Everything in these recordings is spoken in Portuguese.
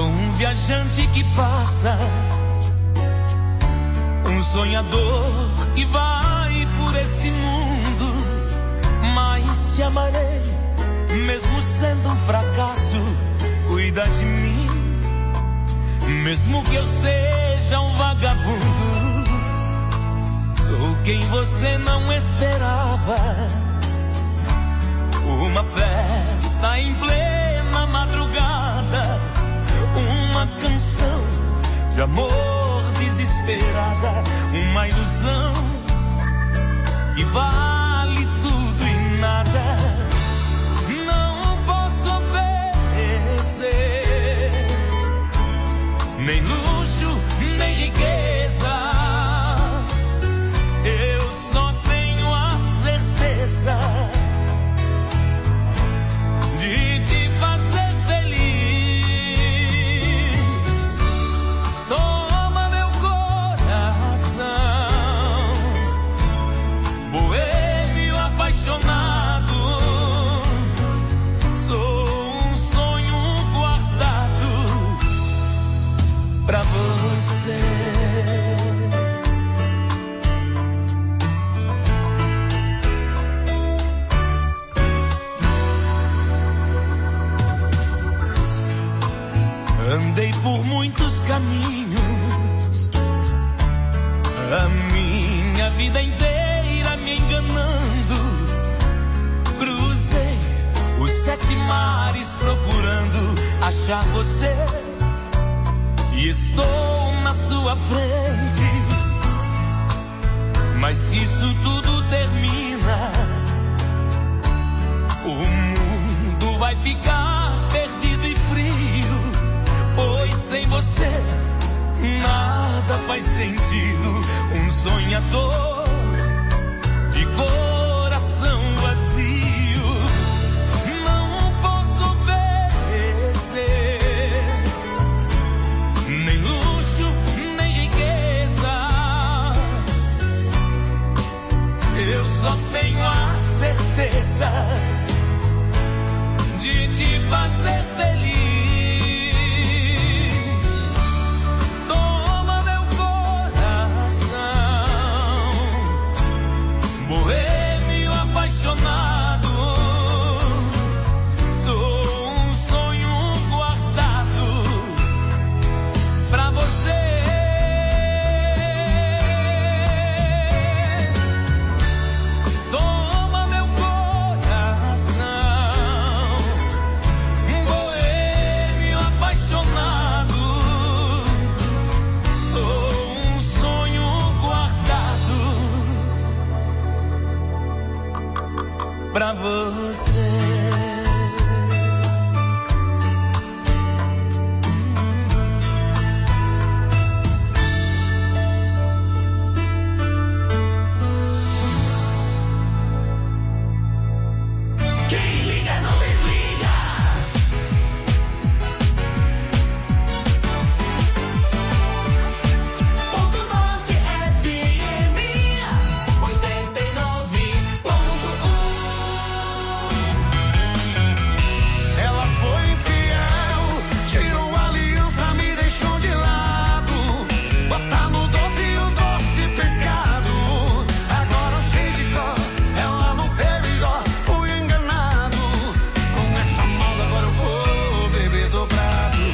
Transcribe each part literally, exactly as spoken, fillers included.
Sou um viajante que passa, um sonhador que vai por esse mundo, mas te amarei, mesmo sendo um fracasso. Cuida de mim, mesmo que eu seja um vagabundo. Sou quem você não esperava. Uma festa em plena madrugada, uma canção de amor desesperada, uma ilusão que vale tudo e nada. Não posso oferecer nem luxo, nem riqueza. Eu só tenho a certeza de te fazer feliz. Toma meu coração, boêmio apaixonado. Sou um sonho guardado pra você. Andei por muitos caminhos, a minha vida inteira me enganando. Cruzei os sete mares procurando achar você, e estou na sua frente. Mas se isso tudo termina, o mundo vai ficar perdido e frio, pois sem você nada faz sentido. Um sonhador de coração vazio. Não posso oferecer nem luxo, nem riqueza. Eu só tenho a certeza de te fazer feliz. Apaixonado, sou um sonho guardado pra você. Toma meu coração, boêmio apaixonado. Sou um sonho guardado pra você. Quem liga não desliga. Ponto Norte F M oitenta e nove ponto um. Ela foi infiel, tirou a aliança, me deixou de lado. Botar no doce o doce pecado. Agora eu sei de cor, ela não teve dó, fui enganado. Com essa moda agora eu vou beber dobrado.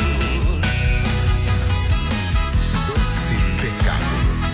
Doce pecado.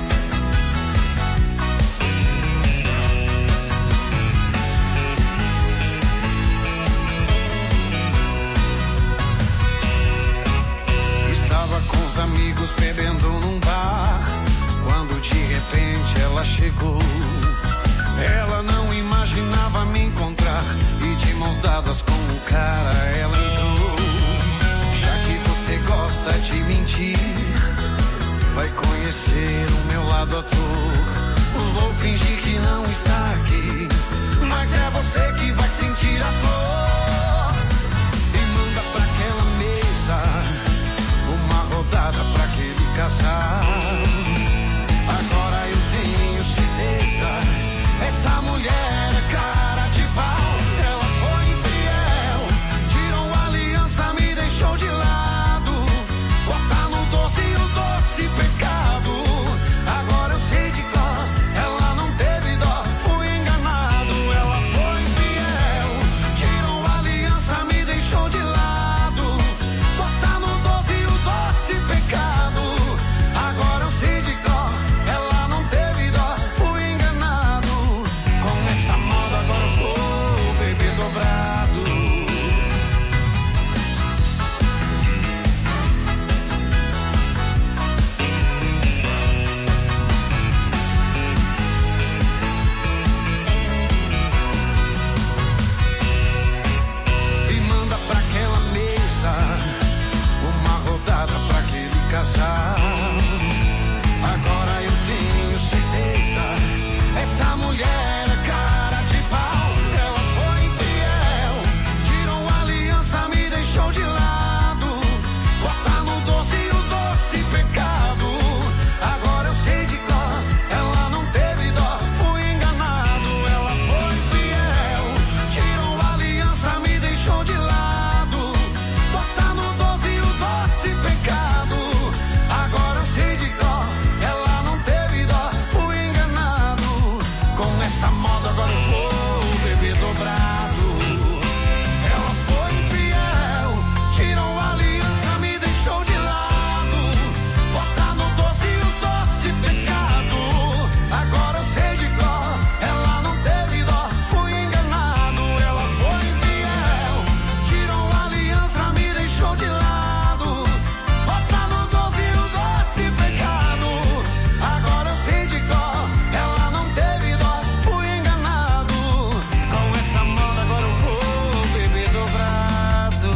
Estava com os amigos bebendo num bar, quando de repente ela chegou. Ela não imaginava me encontrar, e de mãos dadas com o cara ela entrou. Já que você gosta de mentir, vai conhecer o meu lado ator. Vou fingir que não está aqui, mas é você que vai sentir a dor. E manda pra aquela mesa uma rodada pra aquele casal. Agora eu tenho certeza, essa mulher é cara de pau. Ela foi infiel, tirou a aliança, me deixou de lado. estrada pra aquele casal. Agora eu tenho certeza, essa mulher é cara de pau. Ela foi infiel, tirou a aliança, me deixou de lado. Bota no doce o doce pecado. Agora eu sei de cor, ela não teve dó, fui enganado. Ela foi infiel, tirou a aliança, me deixou de lado. Bota no doce o doce pecado. Agora eu sei de cor, ela não teve dó, fui enganado. Com essa moda agora eu vou beber dobrado. Ela foi infiel, tirou a aliança, me deixou de lado. Bota no doce o doce pecado. Agora eu sei de cor, ela não teve dó, fui enganado. Ela foi infiel, tirou a aliança, me deixou de lado. Bota no doce o doce pecado. Agora eu sei de cor, ela não teve dó, fui enganado. Com essa moda agora eu vou beber dobrado.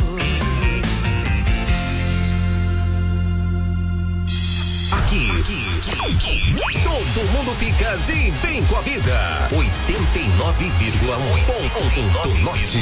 Aqui, todo mundo fica de bem com a vida. oitenta e nove vírgula um ponto norte.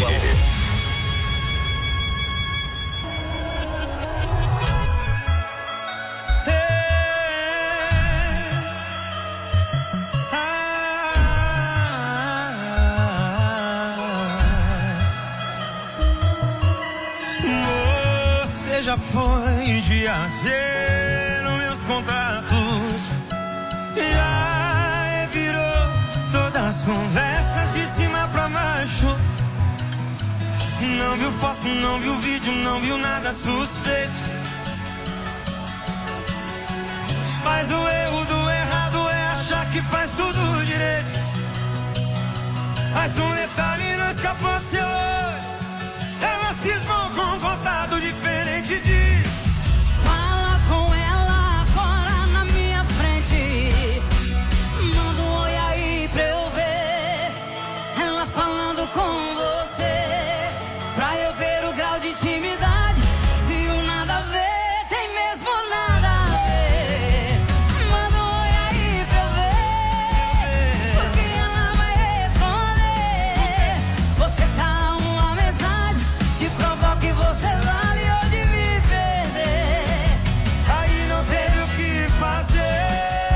Você já foi diazeiro meus contatos, já virou todas as conversas de cima pra baixo. Não viu foto, não viu vídeo, não viu nada suspeito. Mas o erro do errado é achar que faz tudo direito. Mas um detalhe não escapou seu olho, ela cismou com um contato diferente de... Fala com ela agora na minha frente. Manda um oi aí pra eu ver ela falando com você, pra eu ver o grau de intimidade. Se o nada a ver tem mesmo nada a ver. Manda um oi aí pra eu ver, porque ela vai responder. Você tá uma mensagem de provar que você vale ou de me perder. Aí não teve o que fazer.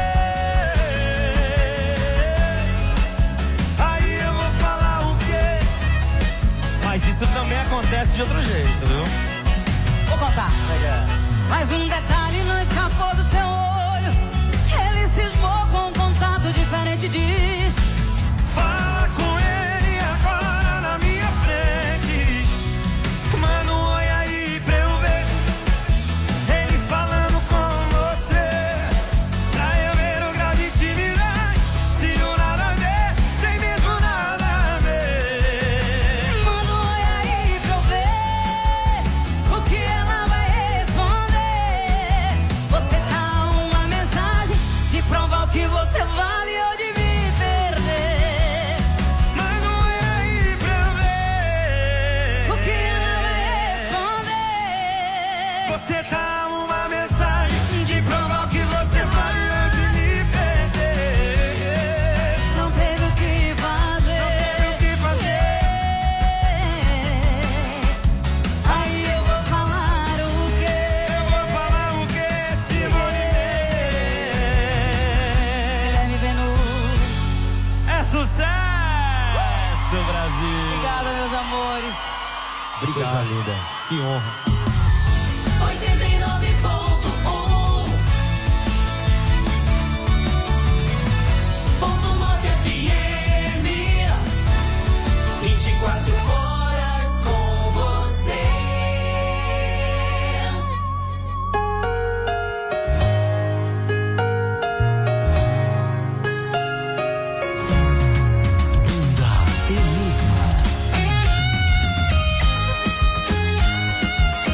Aí eu vou falar o quê? Mas isso também acontece de outro jeito, viu? Vou contar. Mas um detalhe não escapou do seu olho, ele cismou com um contato diferente, diz. Fala com ele agora na minha frente. Manda um oi aí pra eu ver ele falando com você, pra eu ver o grau de intimidade. Se o nada a ver, tem mesmo nada a ver. Manda um oi aí pra eu ver o que ela vai responder. Você tá uma mensagem de provar o que você vale ou de me perder. Manda um oi aí pra eu ver O que ela vai responder. você tá uma mensagem de provar que você vale ou de me perder. Não teve o que fazer. Não teve o que fazer. Aí eu vou falar o quê? Eu vou falar o que, Simone? Guilherme Benuto. É sucesso, Brasil. Obrigada, meus amores. Obrigado, linda. Que honra. oitenta e nove ponto um Ponto Norte F M, vinte e quatro horas com você. Enigma.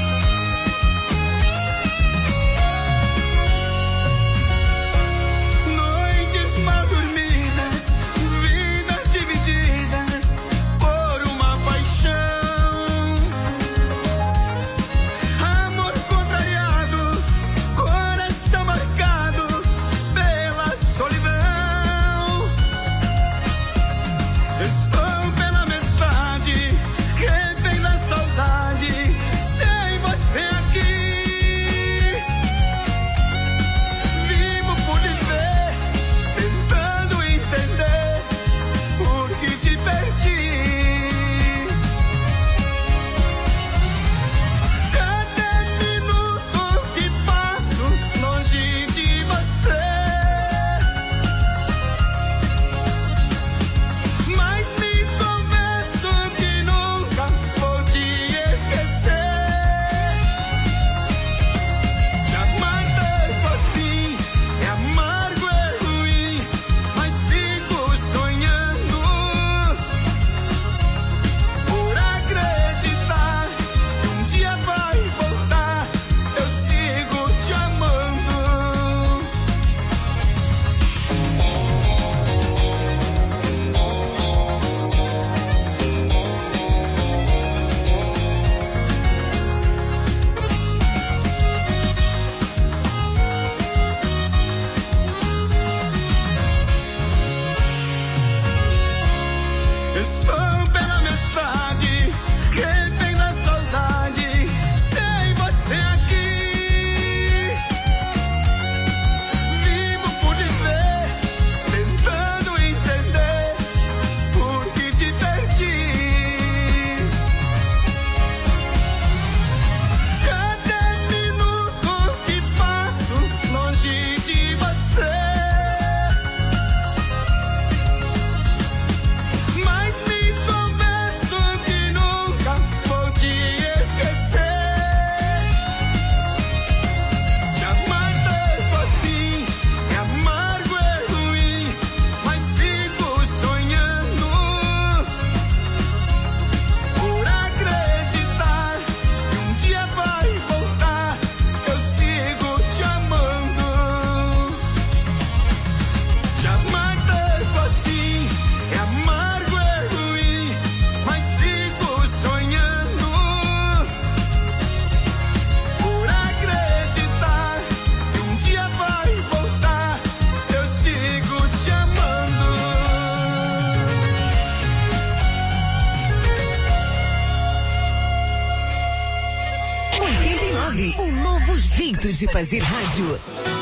novo jeito de fazer rádio.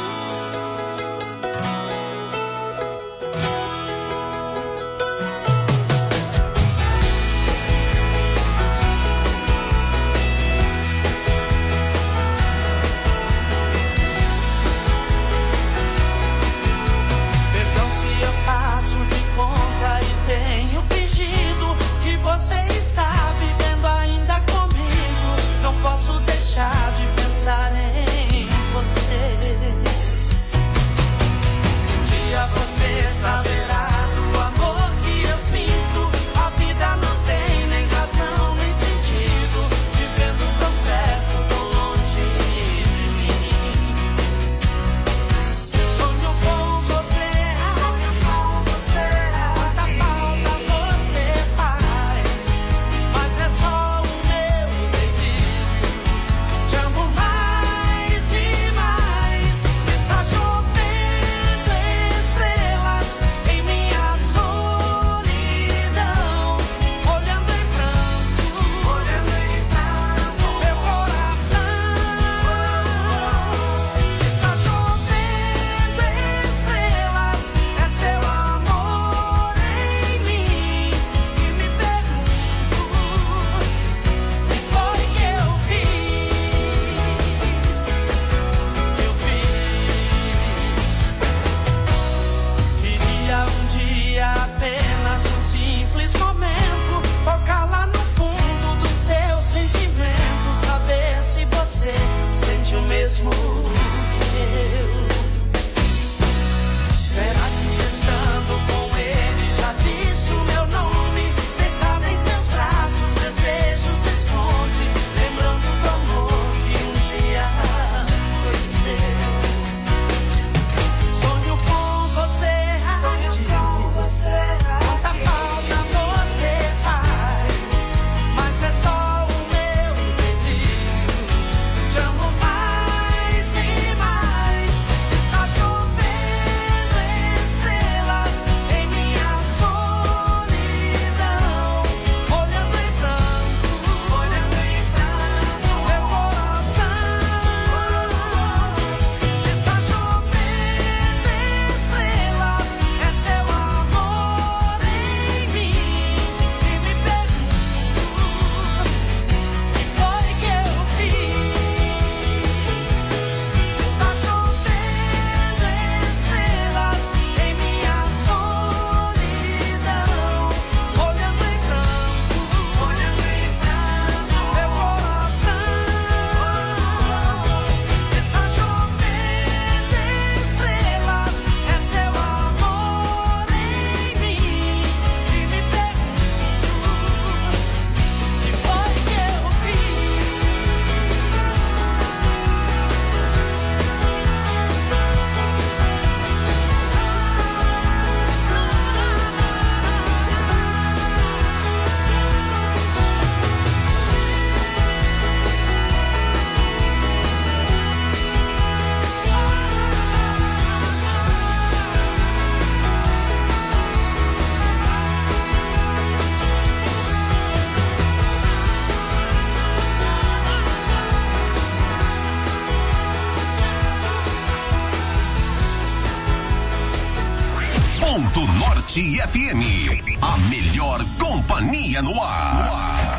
F M, a melhor companhia no ar.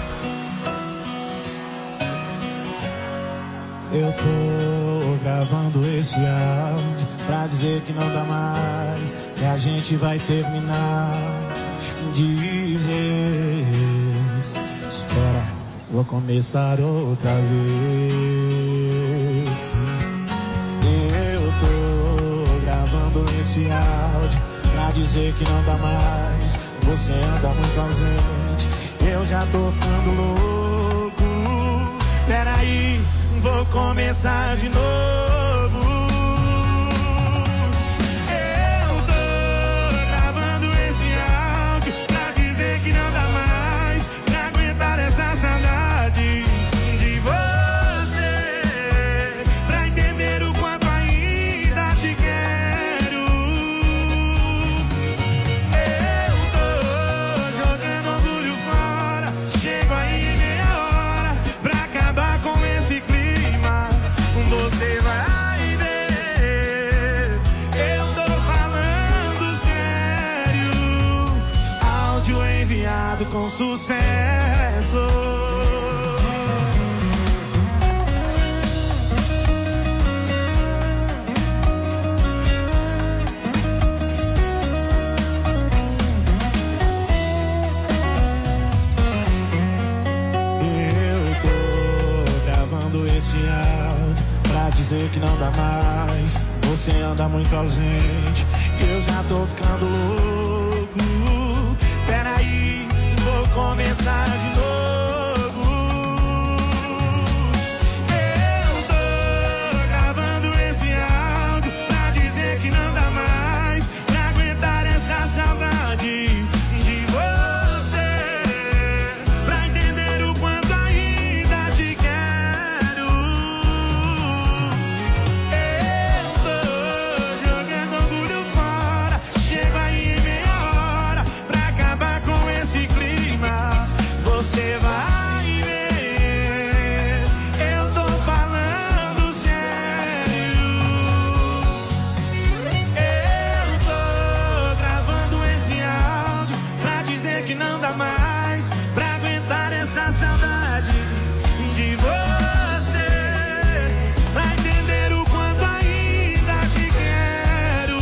Eu tô gravando esse áudio pra dizer que não dá mais, que a gente vai terminar de vez. Espera, vou começar outra vez. Eu tô gravando esse áudio pra dizer que não dá mais, você anda muito ausente, eu já tô ficando louco. Peraí, vou começar de novo. Eu tô gravando esse áudio pra dizer que não dá mais pra aguentar essa saudade de você, pra entender o quanto ainda te quero. Eu tô jogando orgulho fora, chego aí em meia hora pra acabar com esse clima. com sucesso. Esse áudio pra dizer que não dá mais. Você anda muito ausente, eu já tô ficando louco. Peraí, vou começar de novo. Eu tô gravando esse áudio pra dizer que não dá mais pra aguentar essa saudade de você, pra entender o quanto ainda te quero. Você vai ver, eu tô falando sério. Eu tô gravando esse áudio pra dizer que não dá mais pra aguentar essa saudade de você, pra entender o quanto ainda te quero.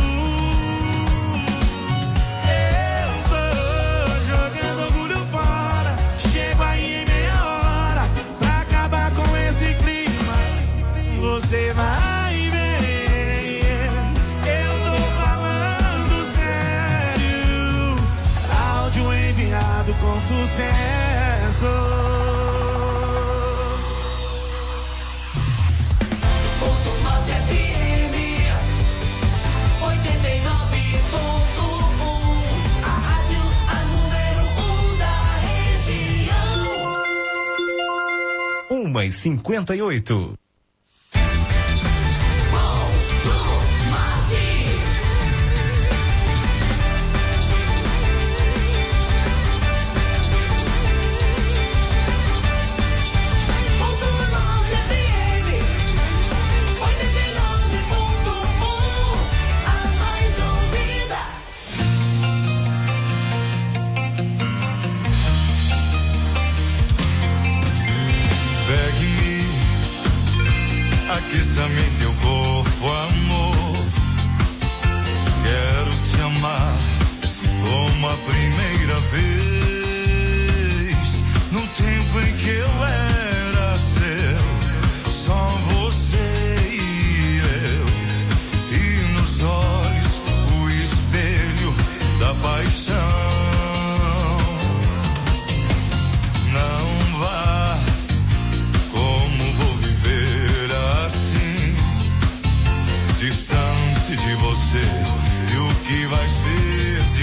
Eu tô jogando orgulho fora. Chego aí em meia hora pra acabar com esse clima. Você vai ver, eu tô falando sério. Áudio enviado com sucesso. Ponto Norte F M oitenta e nove ponto um, a rádio a número um da região. uma e cinquenta e oito. Aqueça-me teu corpo, amor. Quero te amar como a primeira vez. No tempo em que eu era seu, só você e eu. E nos olhos o espelho da paixão. Não vá, como vou viver assim, distante de você, e o que vai ser de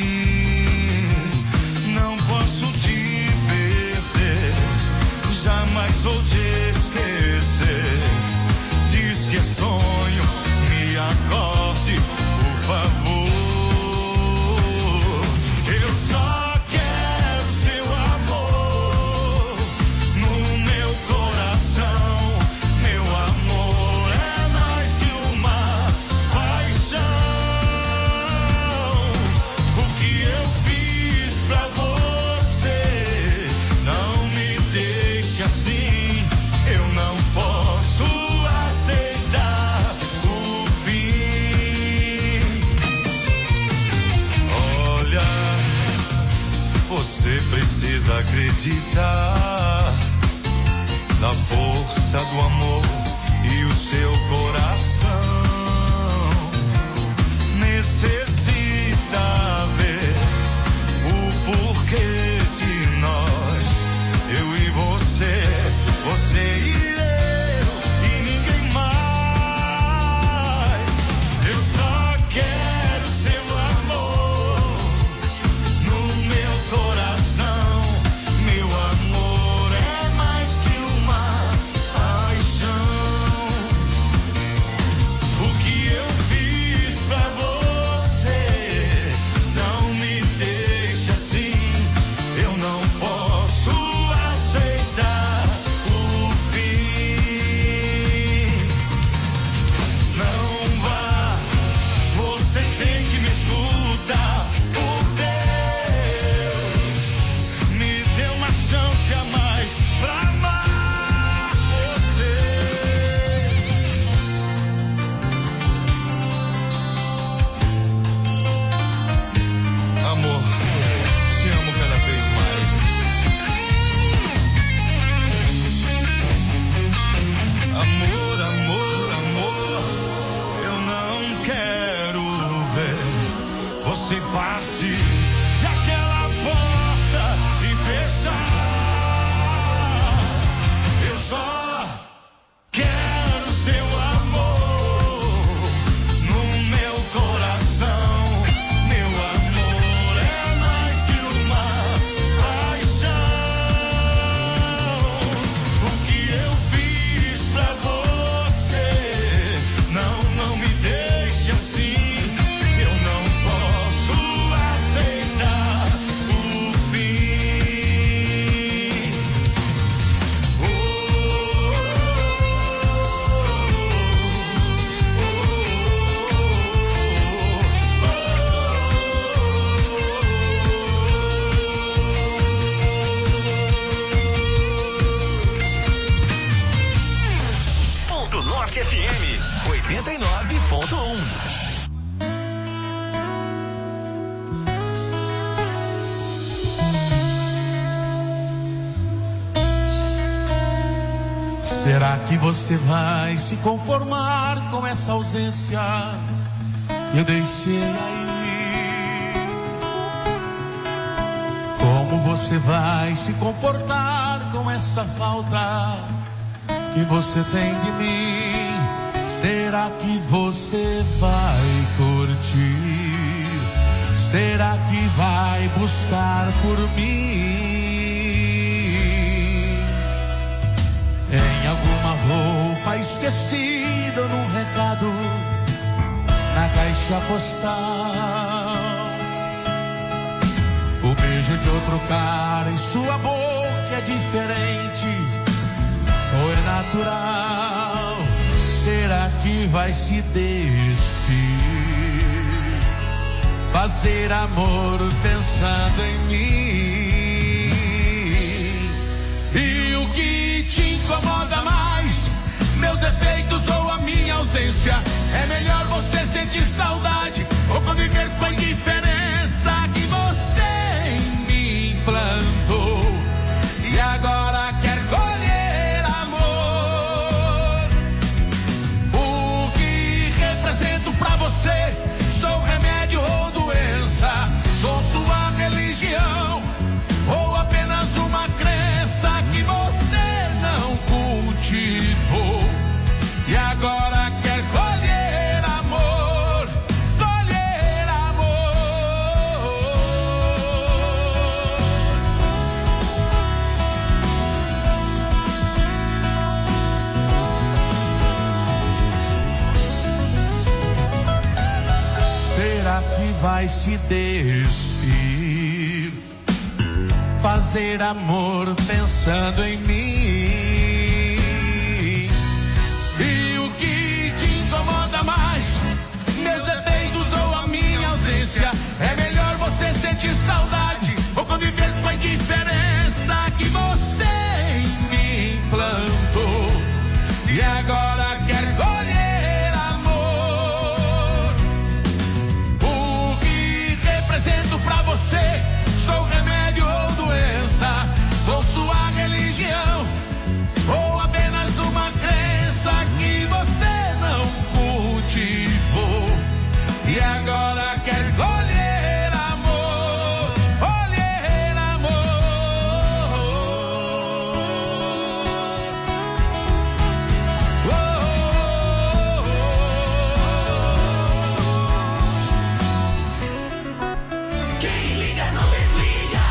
mim? Não posso te perder, jamais vou te esquecer. Diz que é sonho, me acorde, por favor. Eu só quero seu amor no meu coração. Meu amor é mais que uma paixão. O que eu fiz pra você, não me deixe assim. Eu não posso aceitar o fim. Olha, você precisa acreditar na força do amor e o seu coração necessita ver o porquê de nós, eu e você, você e eu e ninguém mais. Eu só quero seu amor no meu coração. Meu amor é mais que uma paixão. do Norte F M, oitenta e nove ponto um. Será que você vai se conformar com essa ausência que eu deixei aí? Como você vai se comportar com essa falta que você tem de mim? Será que você vai curtir? Será que vai buscar por mim? Em alguma roupa esquecida, num recado, na caixa postal, o beijo de outro cara em sua boca é diferente ou é natural? Será que vai se despir, fazer amor pensando em mim? E o que te incomoda mais, meus defeitos ou a minha ausência? É melhor você sentir saudade ou conviver com a indiferença que você em mim plantou e agora quer colher amor. O que represento pra você? Sou remédio ou doença? Sou sua religião ou apenas uma crença que você não cultivou e agora quer colher amor, colher amor? Será que vai se despir, fazer amor pensando em mim? E o que te incomoda mais, meus defeitos ou a minha ausência? É melhor você sentir saudade ou conviver com a indiferença que você em mim plantou e agora quer colher amor. O que represento pra você? Sou remédio ou doença? Sou sua religião ou apenas uma crença que você não cultivou e agora quer colher amor, colher amor? Oh, oh, oh. Quem liga não desliga.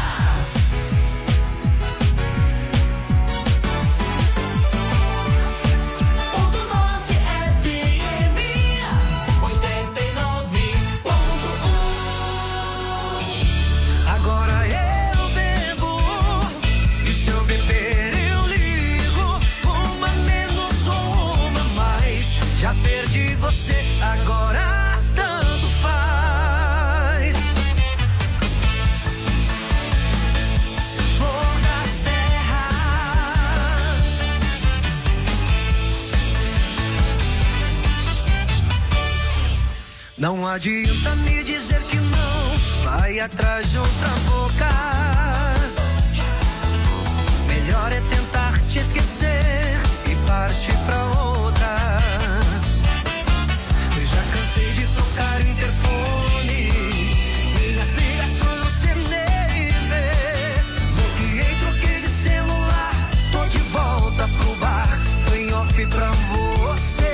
Ponto Norte F M, oitenta e nove ponto um. Agora eu bebo, e se eu beber eu ligo. Uma menos ou uma mais, já perdi você, agora tanto faz. Flor da Serra, não adianta me dizer que não, vai atrás de outra boca. Melhor é tentar te esquecer e partir pra outra. Eu já cansei de tocar o interfone, minhas ligações você nem vê. Bloqueei, troquei de celular, tô de volta pro bar, tô em off pra você.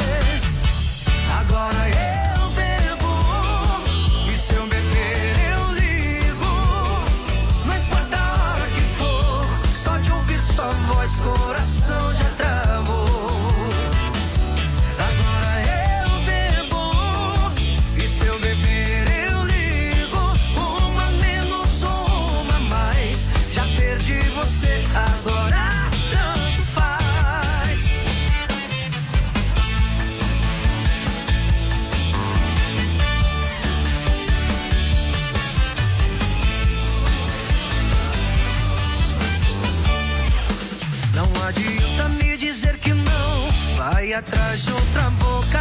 Agora eu bebo, e se eu beber eu ligo. Não importa a hora que for, só de ouvir sua voz, coração já travou. atrás de outra boca.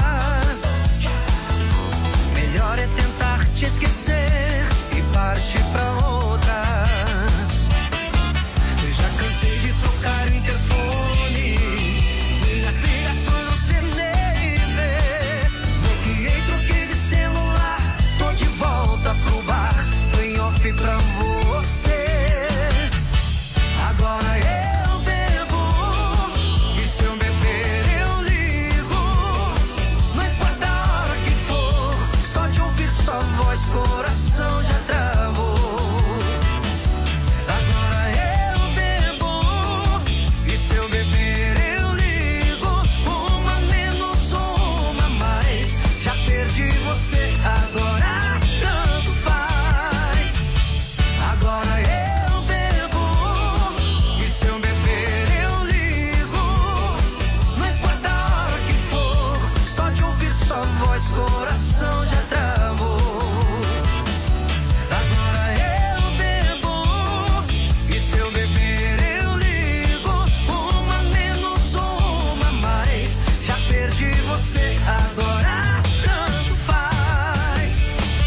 Melhor é tentar te esquecer e partir pra outra. Eu já cansei de tocar o interfone, minhas ligações você nem vê. Bloqueei, troquei de celular, tô de volta pro bar, tô em off pra você. Agora eu bebo, e se eu beber eu ligo. Não importa a hora que for, só de ouvir sua voz, coração já travou. Agora eu bebo, e se eu beber eu ligo. Uma menos, uma mais, já perdi você, agora tanto faz. Agora eu bebo, e se eu beber eu ligo. Não importa a hora que for, só de ouvir sua voz, coração já travou. Agora eu bebo, e se eu beber eu ligo. Uma menos, uma mais, já perdi você, agora tanto faz.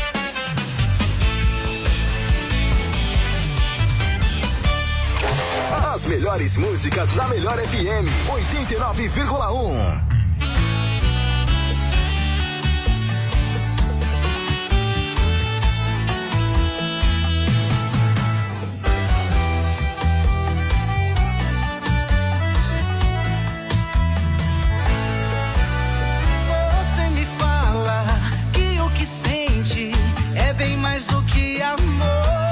As melhores músicas da Melhor F M oitenta e nove vírgula um. Você me fala que o que sente é bem mais do que amor.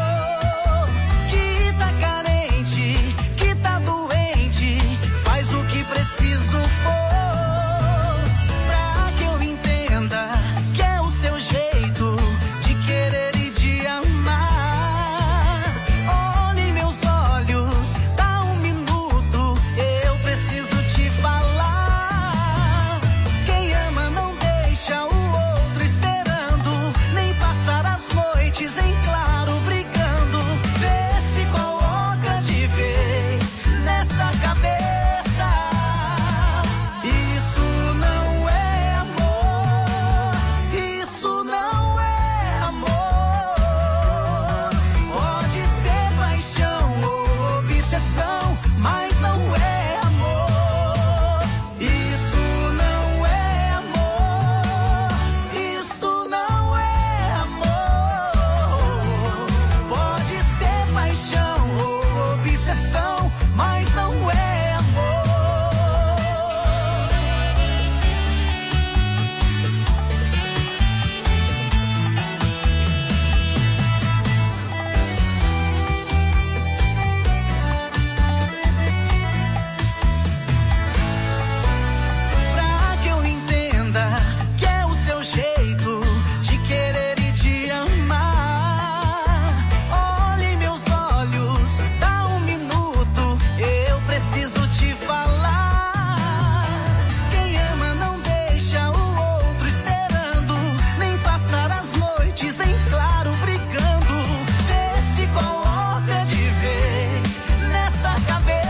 Que tá carente, que tá doente, faz o que preciso for, pra que eu entenda que é o seu jeito de querer e de amar. Olhe em meus olhos, dá um minuto, eu preciso te falar. Quem ama não deixa o outro esperando, nem passar as noites em claro brigando. Vê se coloca de vez nessa cabeça. Isso não é amor, isso não é amor. Pode ser paixão ou obsessão, mas não é amor. Isso não é amor, isso não é amor. Pode ser paixão ou obsessão, mas não é amor. Pra que eu entenda que é o seu jeito de querer e de amar. Olhe em meus olhos, dá um minuto, eu preciso te falar. Quem ama não deixa o outro esperando, nem passar as noites em claro brigando. Vê se coloca de vez nessa cabeça.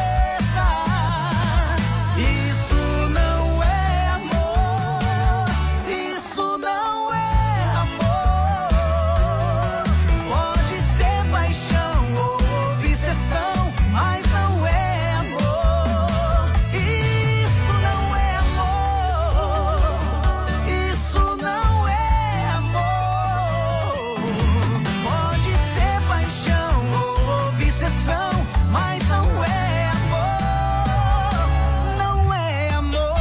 Isso não é amor, isso não é amor. Pode ser paixão ou obsessão, mas não é amor. Isso não é amor, isso não é amor. Pode ser paixão ou obsessão, mas não é amor, não é amor.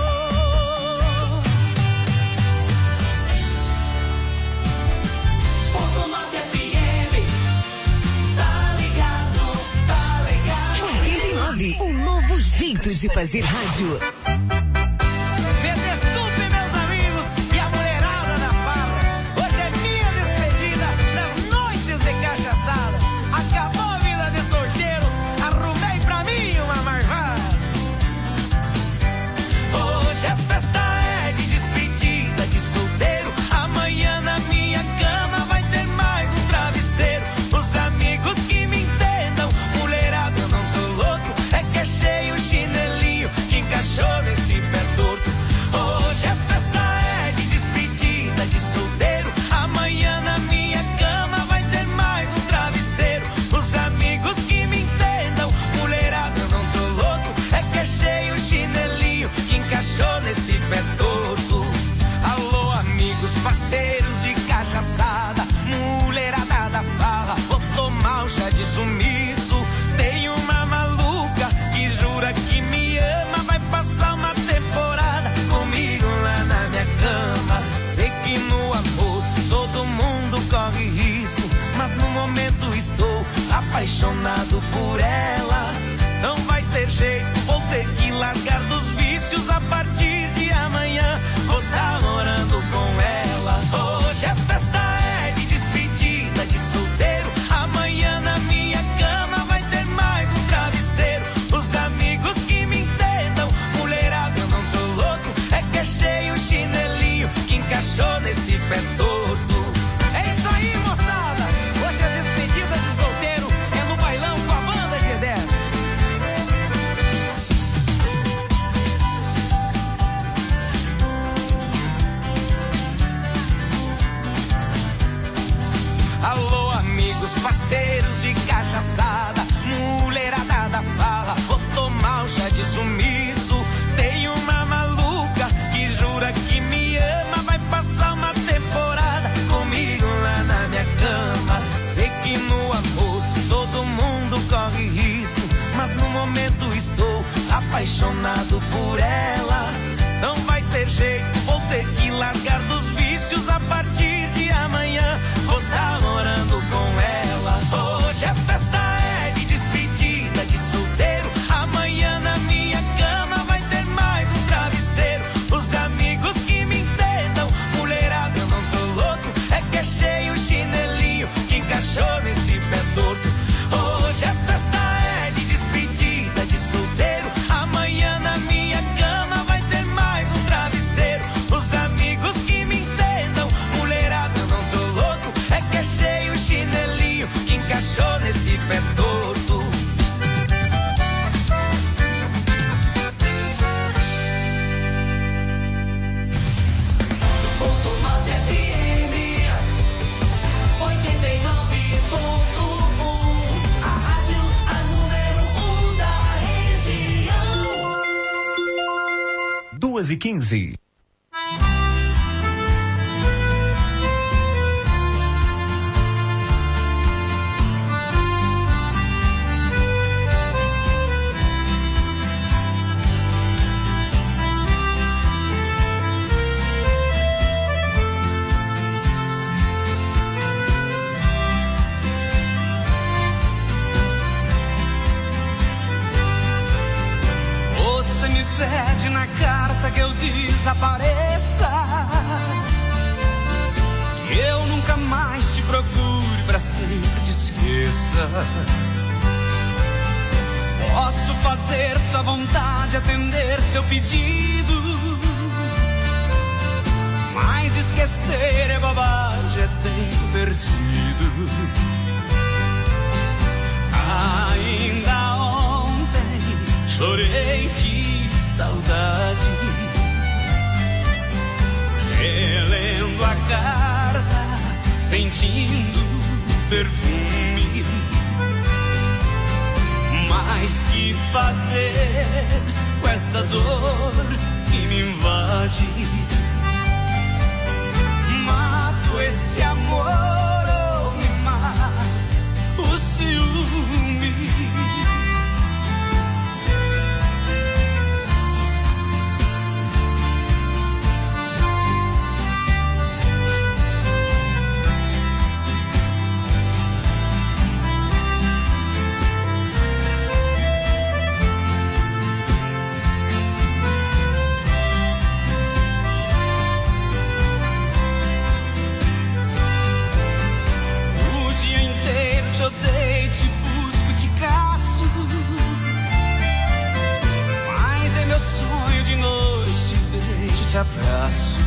Ponto Norte F M, tá ligado, tá ligado. oitenta e nove, um novo jeito de fazer rádio. Me desculpe, meus amigos, e a mulherada da farra. Hoje é minha despedida nas noites de cachaçada. Acabou a vida de solteiro, arrumei pra mim uma marvada. Hoje a festa é de despedida de solteiro. Amanhã na minha cama vai ter mais um travesseiro. Os amigos que me entendam, mulherada, eu não tô louco. É que é cheio o chinelinho que encaixou apaixonado por ela. Não vai ter jeito, vou ter que largar dos vícios a partir de amanhã. Vou tá morando com ela. Hoje a festa é de despedida de solteiro. Amanhã na minha cama vai ter mais um travesseiro. Os amigos que me entendam, mulherada, eu não tô louco. É que achei um chinelinho que encaixou nesse pé torto. É isso aí, moçada. Hoje a despedida de solteiro é no bailão com a banda G dez. Alô, amigos, parceiros de cachaçada, mulherada da bala, vou tomar um chá de sumiço. Tem uma maluca que jura que me ama, vai passar uma temporada comigo lá na minha cama. Sei que no amor todo mundo corre risco, mas no momento estou apaixonado por ela. Não vai ter jeito, vou ter que largar dos vícios a partir de amanhã. Vou tá morando com ela. Hoje a festa é de despedida de solteiro. Amanhã na minha cama vai ter mais um travesseiro. Os amigos que me entendam, mulherada, eu não tô louco. É que achei um chinelinho que encaixou nesse pé torto. Hoje a festa é de despedida de solteiro. Amanhã na minha cama vai ter mais um travesseiro. Os amigos que me entendam, mulherada, eu não tô louco. É que achei um chinelinho que encaixou nesse pé torto. Ponto nove F M, oitenta e nove ponto um, a rádio, a número um da região. Duas e quinze. Você me pede na carta que eu desapareça, que eu nunca mais te procure, pra sempre te esqueça. Posso fazer sua vontade, atender seu pedido, mas esquecer é bobagem, é tempo perdido. Ainda ontem chorei de saudade, relendo a carta, sentindo perfume. Mas que fazer com essa dor que me invade? Mato esse amor ou me mata o ciúme? Odeio, te busco, te caço, mas é meu sonho de noite, te beijo, te abraço.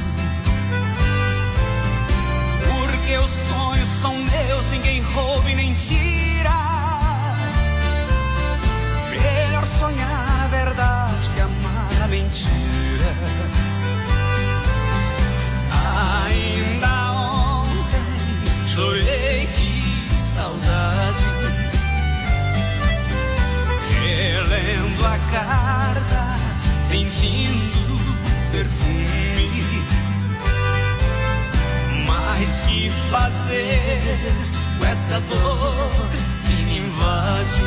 Porque os sonhos são meus, ninguém rouba e nem tira. Melhor sonhar a verdade que amar a mentira. Ainda ontem chorei de saudade, relendo a carta, sentindo perfume. Mas que fazer com essa dor que me invade?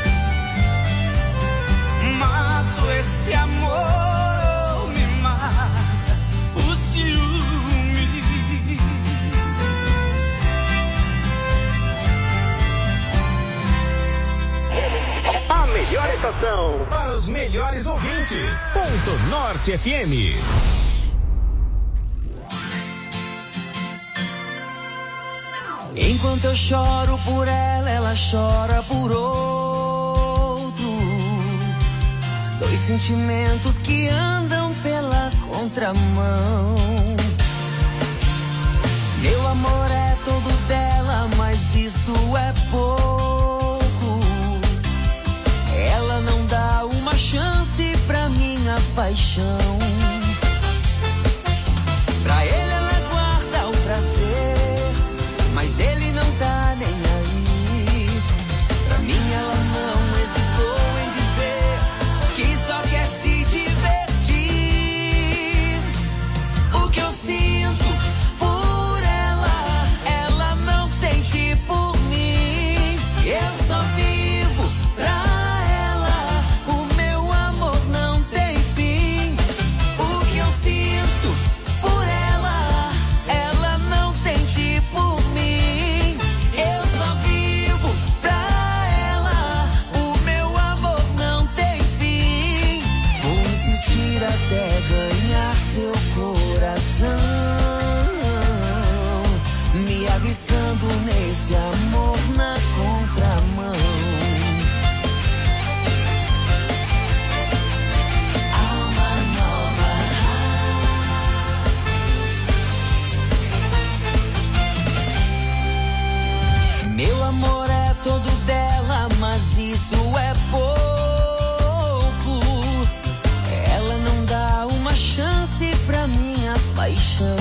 Mato esse amor ou me mata o ciúme? Atenção para os melhores ouvintes. Ponto Norte F M. Enquanto eu choro por ela, ela chora por outro. Dois sentimentos que andam pela contramão. Meu amor é todo dela, mas isso é pouco. Ela não dá uma chance pra minha paixão. Pra ele ela guarda o prazer, mas ele não tá nem aí. Pra mim ela não hesitou em dizer que só quer se divertir. O que eu sinto por ela, ela não sente por mim. Eu só vivo pra ela, o meu amor não tem fim. O que eu sinto por ela, ela não sente por mim. Eu só vivo pra ela, o meu amor não tem fim. Vou insistir até ganhar seu coração, me arriscando nesse amor na contramão. Alma nova. Meu amor é todo dela, mas isso é pouco. Ela não dá uma chance pra minha paixão.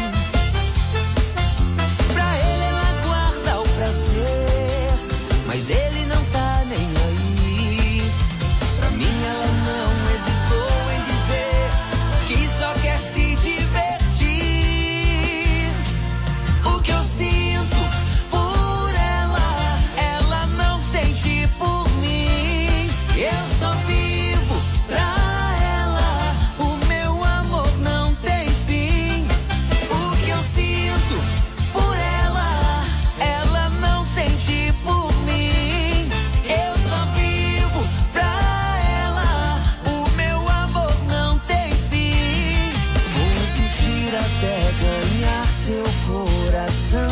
Pra ele ela guarda o prazer, mas ele não tá nem aí. Pra mim ela não hesitou em dizer que só quer se divertir. O que eu sinto por ela, ela não sente por mim. Eu só vivo pra ela, o meu amor não tem fim. O que eu sinto por ela, ela não sente por mim. Eu só vivo pra ela, o meu amor não tem fim. Vou insistir até ganhar seu coração,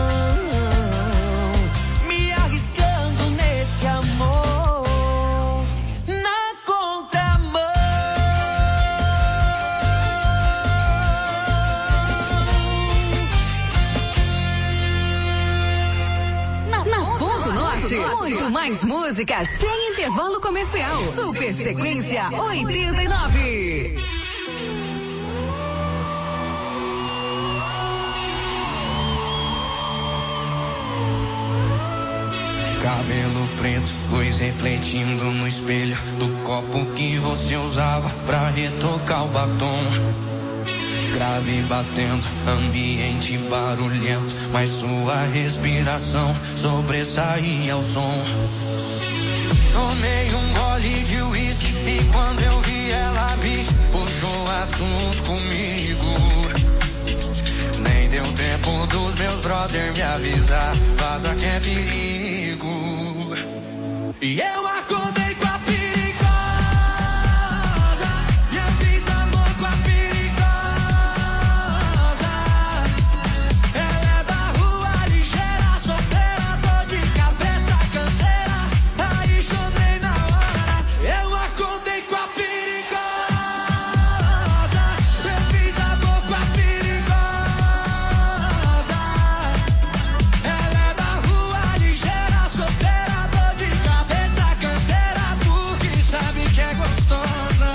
me arriscando nesse amor na contramão. Na, na Ponto Norte, muito mais músicas sem intervalo comercial. Super Sequência oitenta e nove. Cabelo preto, luz refletindo no espelho do copo que você usava pra retocar o batom. Grave batendo, ambiente barulhento, mas sua respiração sobressaía ao som. Tomei um gole de uísque e quando eu vi ela vi, puxou assunto comigo. Nem deu tempo dos meus brothers me avisar, vaza que é perigo. E eu acordei com a perigosa, e eu fiz amor com a perigosa. Ela é da rua ligeira, solteira, dor de cabeça, canseira. Aí chorei na hora, eu acordei com a perigosa. Eu fiz amor com a perigosa. Ela é da rua ligeira, solteira, dor de cabeça, canseira, porque sabe que é gostosa.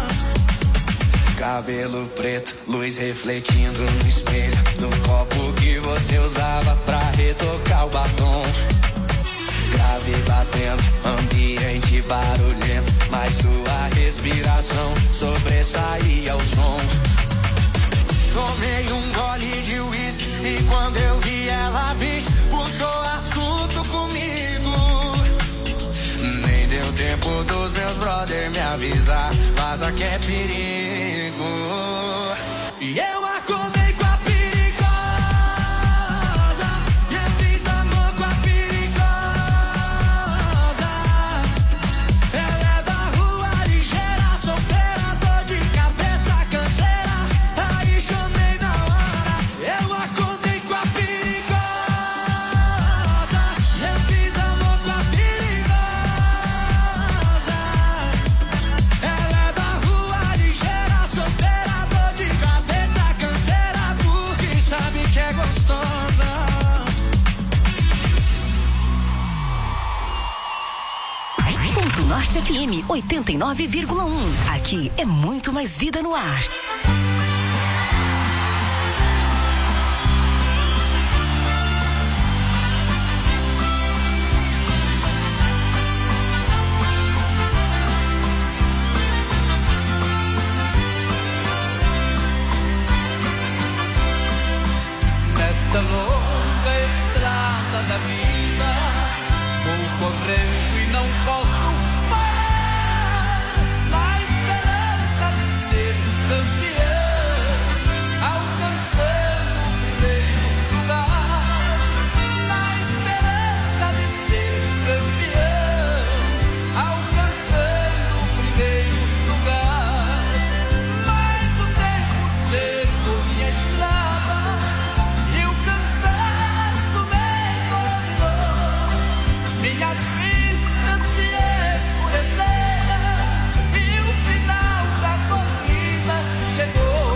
Cabelo preto, luz refletindo no espelho do copo que você usava pra retocar o batom. Grave batendo, ambiente barulhento, mas sua respiração sobressaía ao som. Tomei um gole de uísque e quando eu vi ela vi, puxou assunto comigo. Nem deu tempo dos meus brothers me avisar, vaza que é perigo. E eu acordei com a perigosa, e eu fiz amor com a perigosa. Ela é Norte F M oitenta e nove vírgula um. Aqui é muito mais vida no ar. Nesta longa estrada da vida, vou correndo e não posso parar, na esperança de ser campeão, alcançando o primeiro lugar, na esperança de ser campeão, alcançando o primeiro lugar. Mas o tempo cercou minha estrada e o cansaço me dominou. Minhas vistas se escureceram e o final da corrida chegou.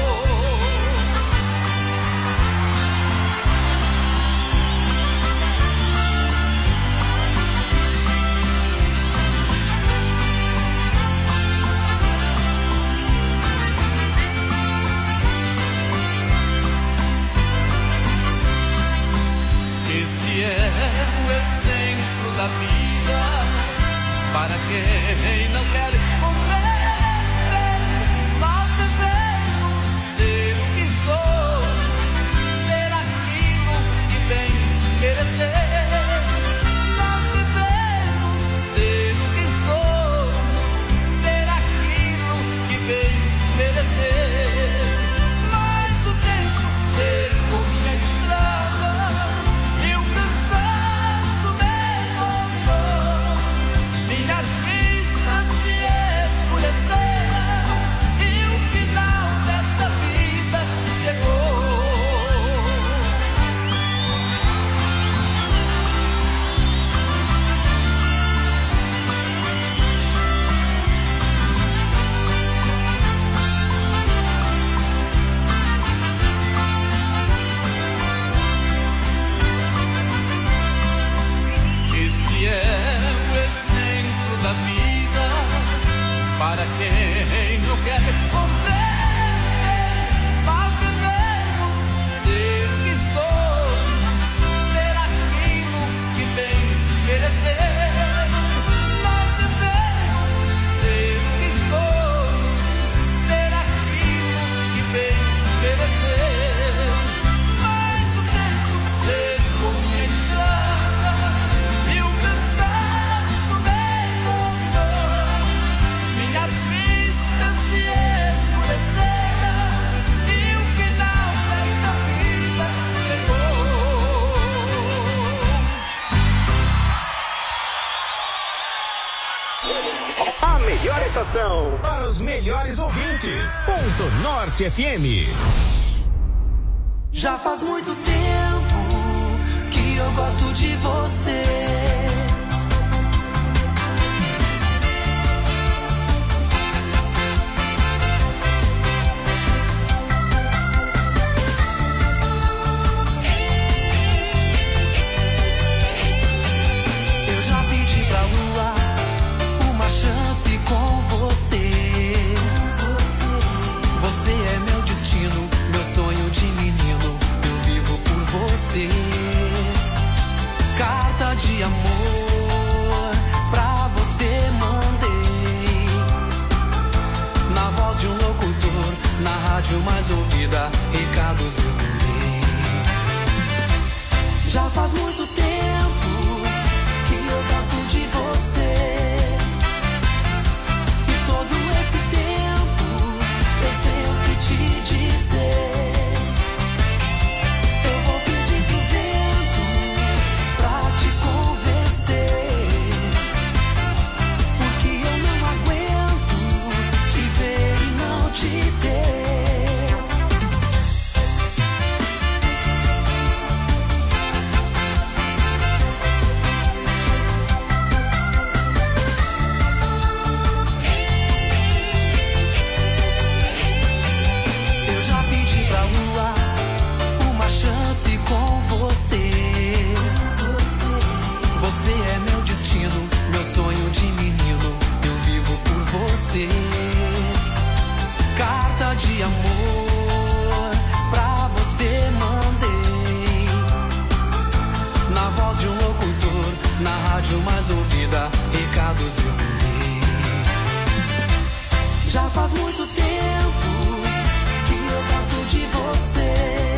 Este é o exemplo da vida para quem não quer correr. Nós devemos ser o que somos, ter aquilo que bem merecer. Nós devemos ser o que somos, ter aquilo que bem merecer. Mas o tempo cercou minha estrada e o cansaço me dominou. Minhas vistas se escureceram e o final desta vida chegou. Este é o exemplo da vida para quem não quer correr. Nós devemos ser o que somos, ter aquilo que bem merecer. Nós devemos ser o que somos, ter aquilo que bem merecer. Mas o tempo cercou minha estrada e o cansaço me dominou. Minhas vistas se escureceram e o final desta vida chegou. A melhor estação para os melhores ouvintes. Ponto Norte F M. Já faz muito tempo que eu gosto de você. Eu já pedi pra lua uma chance com você. Você é meu destino, meu sonho de menino. Eu vivo por você. Carta de amor pra você mandei, na voz de um locutor, na rádio mais ouvida, recados eu mandei. Já faz muito tempo que eu gosto de você, e todo esse tempo eu tenho que te dizer. Eu vou pedir pro vento pra te convencer, porque eu não aguento te ver e não te ter. amor pra você mandei. Na voz de um locutor, na rádio mais ouvida, recados eu mandei. Já faz muito tempo que eu gosto de você.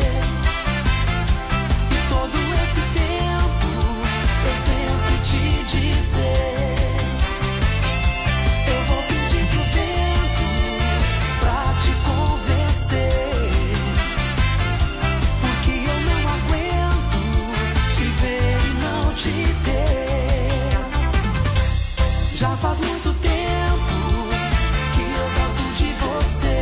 E todo esse tempo eu tento te dizer. Eu vou pedir pro vento pra te convencer. Porque eu não aguento te ver e não te ter. Já faz muito tempo que eu gosto de você.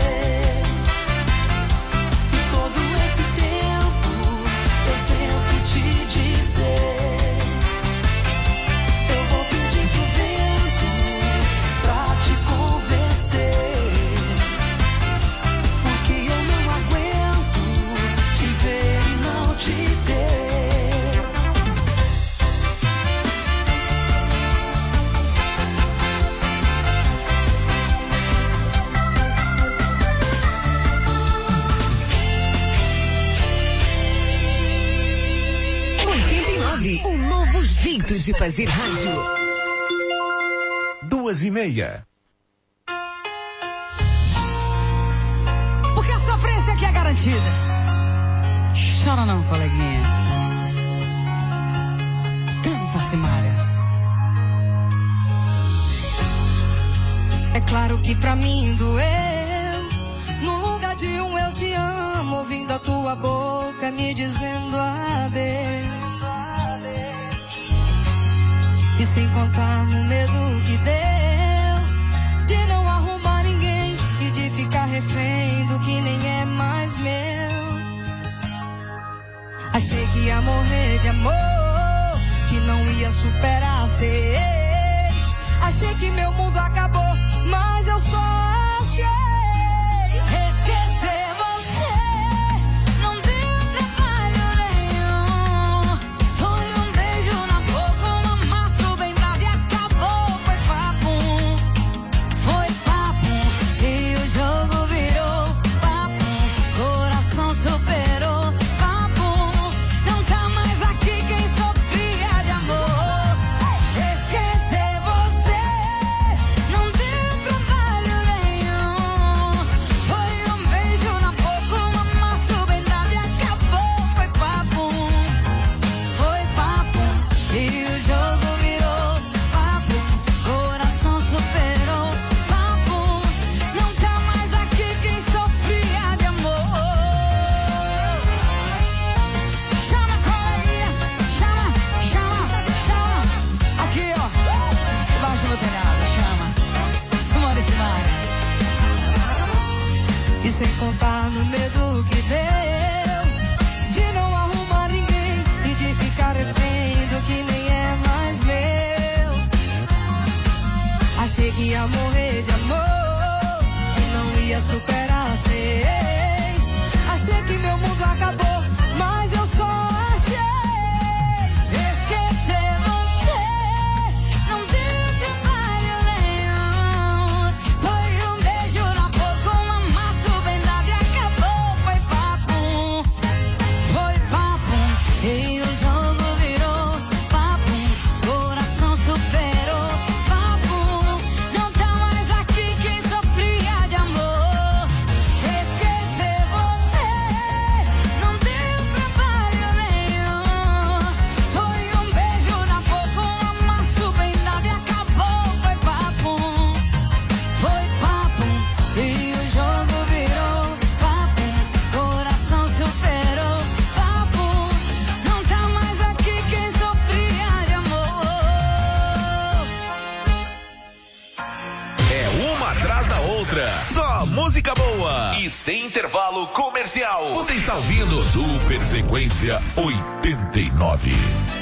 E todo esse tempo eu tento te dizer. Eu vou pedir pro vento pra te convencer. Porque eu não aguento te ver e não te ter. oitenta e nove, um novo jeito de fazer rádio. Duas e meia. Porque a sofrência aqui é garantida. Chora não, coleguinha. Canta, Simária. É claro que pra mim doeu. No lugar de um eu te amo, ouvindo a tua boca me dizendo adeus. E sem contar no medo que deu de não arrumar ninguém e de ficar refém do que nem é mais meu. Achei que ia morrer de amor, que não ia superar ser ex. Achei que meu mundo acabou, mas eu só achei esquecer você. Não deu trabalho nenhum. Foi um beijo na boca, um amasso bem dado e acabou. Foi papo, foi papo. E o jogo virou papo. Coração superou papo. Não tá mais aqui quem sofria de amor. Esquecer você. Não deu trabalho nenhum. Foi um beijo na boca, um amasso bem dado e acabou. Foi papo, foi papo. E o jogo virou papo. Coração superou papo. Não tá mais aqui quem sofria de amor. Chama, coleguinhas, chama, chama, chama. Aqui, ó, debaixo do meu telhado, chama. Simone e Simária. E sem contar no medo que deu de não arrumar ninguém e de ficar refém do que nem é mais meu. Achei que ia morrer de amor, que não ia superar ser ex. Achei que meu mundo acabou, mas eu só achei esquecer você. Não deu trabalho nenhum. Foi um beijo na boca, um amasso bem dado e acabou. Foi papo, foi papo. E o jogo virou papo. Coração superou papo. Não tá mais aqui quem sofria de amor. Esquecer você. Não deu trabalho nenhum. Foi um beijo na boca, um amasso bem dado e acabou. Foi papo, foi papo. E o jogo virou papo. Coração superou papo. Não tá mais aqui quem sofria de amor. É uma atrás da outra. Só música boa. E sem intervalo comercial. Você está ouvindo Super Sequência oitenta e nove.